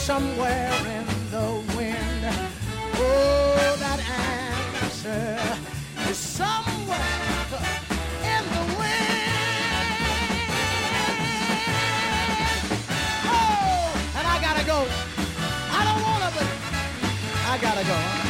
somewhere in the wind. Oh, that answer is somewhere in the wind. Oh, and I gotta go. I don't wanna, but I gotta go.